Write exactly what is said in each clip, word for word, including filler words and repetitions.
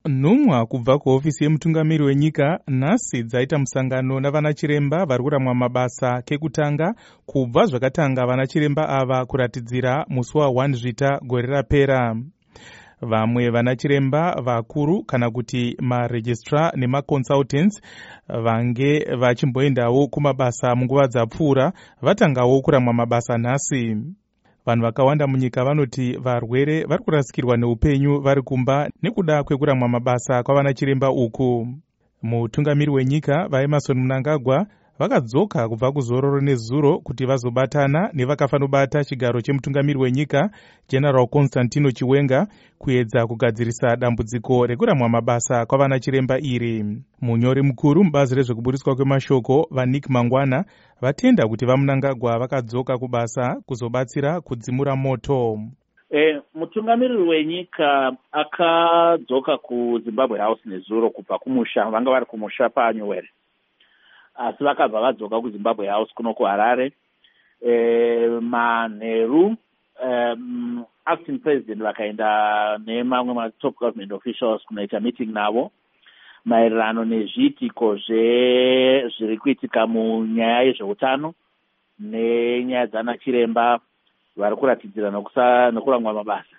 Nhumwa kubva kuhofisi yemutungamiri wenyika nhasi dzaita musangano navanachiremba vari kuramwa mabasa kekutanga kubva zvakatanga vanachiremba ava kuratidzira musi wa Zvita gore rapera. Vamwe vanachiremba vakuru kana kuti maregistrar nemaconsultants vange vachimboendawo kumabasa munguva dzapfuura vatangawo kuramwa mabasa nhasi. Vanhu vakawanda munyika vanoti varwere vari kurasikirwa neupenyu vari kumba nekuda kwekuramwa mabasa kwavanachiremba uku. Mutungamiri wenyika vaEmmerson Mnangagwa vakadzoka kubva kuzororo nezuro kuti vazobatana nevakafanobata chigaro chemutungamiri wenyika General Constantino Chiwenga kuedza kugadzirisa dambudziko rekuramwa mabasa kwavanachiremba iri. Munyori mukuru mubazi rezvekuburiswa kwemashoko vaNick Mangwana vatenda kuti vaMnangagwa vakadzoka kubasa kuzobatsira kudzimura moto. E, mutungamiri wenyika akadzoka kuZimbabwe House nezuro kubva kumusha, vanga vari kumusha paNyowere. Asi vakabva vadzoka kuZimbabwe House kuno kuHarare. E, manheru um, acting president vakaenda nemamwe matop government officials kunoita meeting navo maererano nezviitiko zviri kuitika munyaya yezveutano nenyaya dzanachiremba vari kuratidzira nokuramwa mabasa.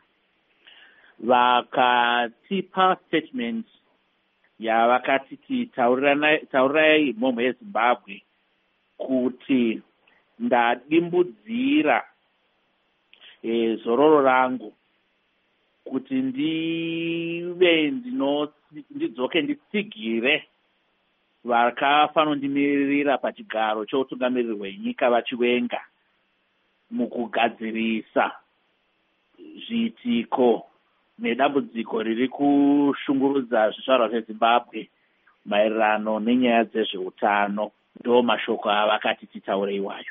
Vakatipa statement yavakati taurirai mhomho yeZimbabwe kuti ndadimbudzira e, zororo rangu kuti ndive ndidzoke nditsigire vakafanondimirira pachigaro cheutungamiriri hwenyika vaChiwenga mukugadzirisa zviitiko nedambudziko riri kushungurudza zvizvarwa zveZimbabwe maererano nenyaya dzezveutano. Ndo mashoko avakati titaure iwayo.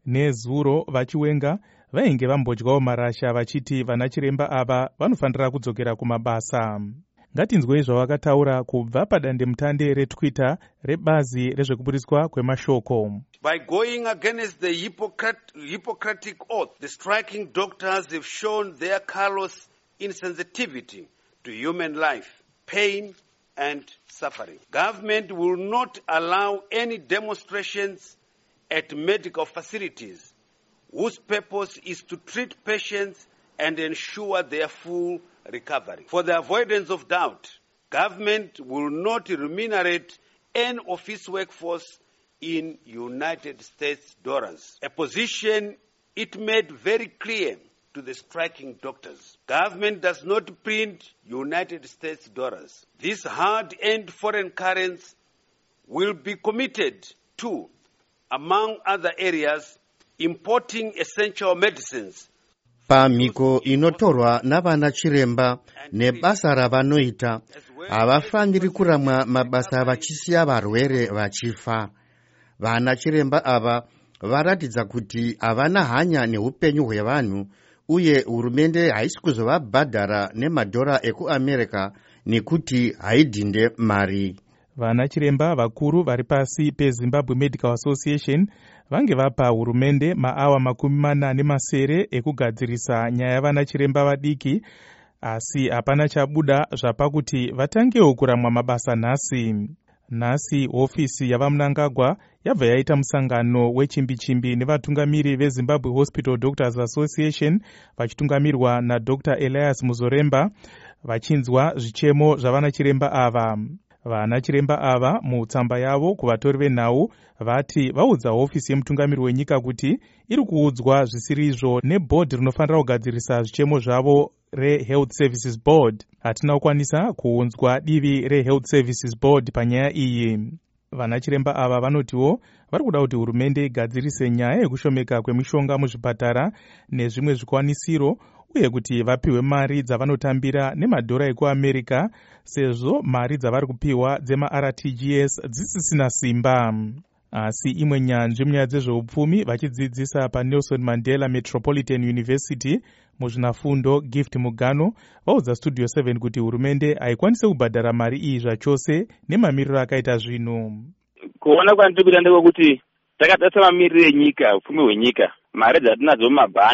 Nezuro vaChiwenga vainge vambodyawo marasha vachiti vanachiremba ava vanofanira kudzokera kumabasa. Ngatinzwei zvavakataura kubva padandemutande reTwitter rebazi rezvekuburiswa kwemashoko. By going against the Hippocrat- Hippocratic oath, the striking doctors have shown their callous insensitivity to human life, pain and suffering. Government will not allow any demonstrations at medical facilities whose purpose is to treat patients and ensure their full recovery. For the avoidance of doubt, government will not remunerate any office workforce in United States dollars, a position it made very clear to the striking doctors. Government does not print United States dollars. This hard-earned foreign currency will be committed to, among other areas, importing essential medicines. Pamhiko inotorwa navanachiremba nebasa ravanoita havafaniri kuramwa mabasa vachisiya varwere vachifa. Vanachiremba ava varatidza kuti havana hanya neupenyu hwevanhu uye hurumende haisi kuzovabhadhara nemadhora ekuAmerica nekuti haidhinde mari. Vanachiremba vakuru vari pasi peZimbabwe Medical Association vange vapa hurumende maawa makumi mana nemasere ekugadzirisa nyaya yavanachiremba vadiki, asi hapana chabuda zvapakuti vatangewo kuramwa mabasa nhasi. Nhasi hofisi yavaMnangagwa yabva yaita musangano wechimbi-chimbi nevatungamiri veZimbabwe Hospital Doctors Association vachitungamirirwa naDr Elias Muzoremba vachinzwa zvichemo zvavanachiremba ava. Vanachiremba ava mutsamba yavo kuvatori venhau vati vaudza hofisi yemutungamiri wenyika kuti iri kuudzwa zvisiri izvo nebhodhi rinofanira kugadzirisa zvichemo zvavo reHealth Services Board. Hatina kukwanisa kuunzwa divi reHealth Services Board panyaya iyi. Vanachiremba ava vanotiwo vari kuda kuti hurumende igadzirise nyaya yekushomeka kwemishonga muzvipatara nezvimwe zvikwanisiro uye kuti vapiwe mari dzavanotambira nemadhora ekuAmerica sezvo mari dzavari kupiwa dzemaR T G S dzisisina simba. Asi imwe nyanzvi munyaya dzezveupfumi vachidzidzisa paNelson Mandela Metropolitan University muzvinafundo Gift Mugano vaudza Studio seven kuti hurumende haikwanise kubhadhara mari iyi zvachose nemamiriro akaita zvinhu. Kuona kwandikuita ndeko kuti takadasa mamiriro enyika, upfumi hwenyika, mari dzatinadzo mumabhanga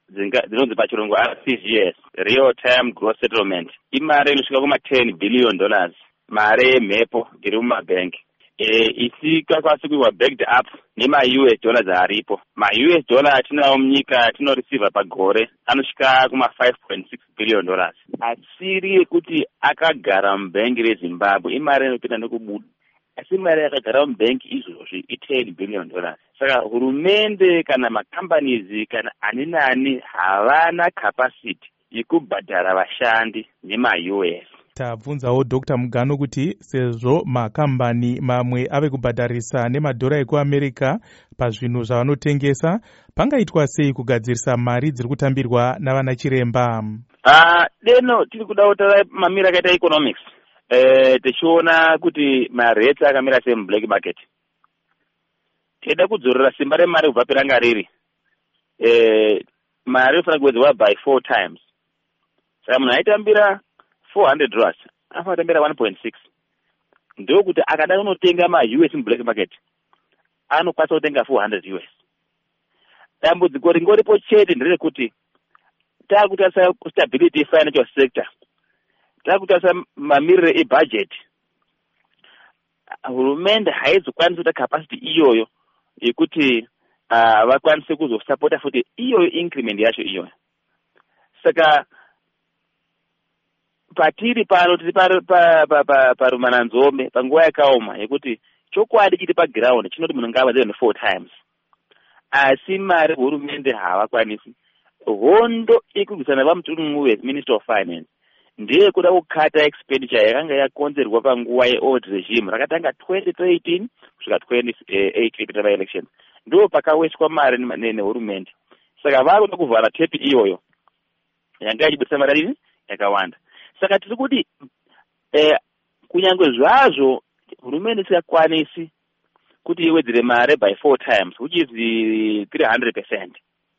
dzinonzi pachirungu R T G S, real time gross settlement, imari inosvika kuma ten billion dollars, mare yemhepo iri mumabhengi. E, isikakwanisi kuiwa backed up nema-U S dollars aripo. Ma-U S dollar atinawo munyika atinoreceiva pagore anosvika kuma five point six billion dollars. Asiri yekuti akagara mubhengi reZimbabwe imari inopinda nekubuda. Asi mari yakagara mubhengi izvozvi i ten billion dollars. Saka hurumende kana macompanies kana ani nani havana capacity yekubhadhara vashandi nema-U S. Tabvunzawo Doctor Mugano kuti sezvo makambani mamwe ave kubhadharisa nemadhora ekuAmerica pazvinhu zvavanotengesa, pangaitwa sei kugadzirisa mari dziri kutambirwa navana chiremba? Ah, deno tiri kuda kutaura mamira akaita economics. Eh, tichiona kuti marate akamira sei mublack market. Tida kudzorera simba remari kubva peranga riri. Eh, mari inofanira kuwedzerwa by four times. Saka munhu aitambira four hundred dollars, afa tambira one point six. Ndio kuti akada unotenga ma-U S mublack market, anokwanisa kutenga four hundred U S. Dambudziko ringoripo chete nderekuti takutarisa stability financial sector, takutarisa mamirire ebudget, hurumende haizokwanisa kuita capacity iyoyo yekuti uh, vakwanise kuzosupporta futi iyoyo increment yacho iyoyo. Saka patiri pano tiri parumananzome panguva yakaoma yekuti chokwadi chiri paground chinoti munhu ngavadzirwe four times, asi mari hurumende havakwanisi. Hondo ikurwisana vamutungu weminister of finance ndiye kuda kukata expenditure yakanga yakonzerwa panguva yeold regime rakatanga twenty eighteen kusvika twenty eighteen kuita elections, ndo pakaweswa mari nehurumende. Saka vari kuda kuvhara tepi iyoyo yanga ichibudisa mari adini yakawanda. Saka tiri kuti eh, kunyange zvazvo hurumende isikakwanisi kuti iwedzere mare by four times, which is three hundred percent,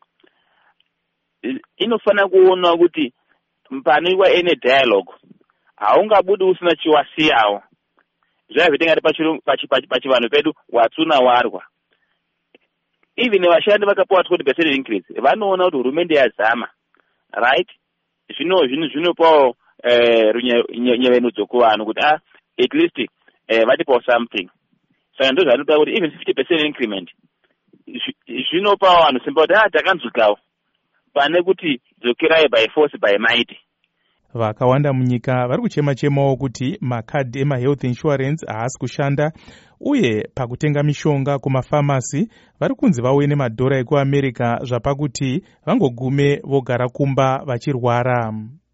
inofana kuona kuti panoitwa ene dialogue haungabudi usina chiwasiyawo. Zvazvitingati pachivanhu pedu watsuna warwa. Even vashandi vakapiwa twenty percent increase vanoona kuti hurumende yazama, right? Zvino zvino zvinopawo eh runyevenudzo kuvanhu kuti ah at least eh vatipawo something. Saka ndo zvanoita kuti even fifty percent increment zvinopawo vanhu simba kuti ah takanzwikawo pane kuti dzokerai by force by might. Vakawanda munyika vari kuchema-chemawo kuti makadhi ema-health insurance haasi kushanda, uye pakutenga mishonga kumafamasi vari kunzi vauye nemadhora ekuAmerica zvapakuti vangogume vogara kumba vachirwara.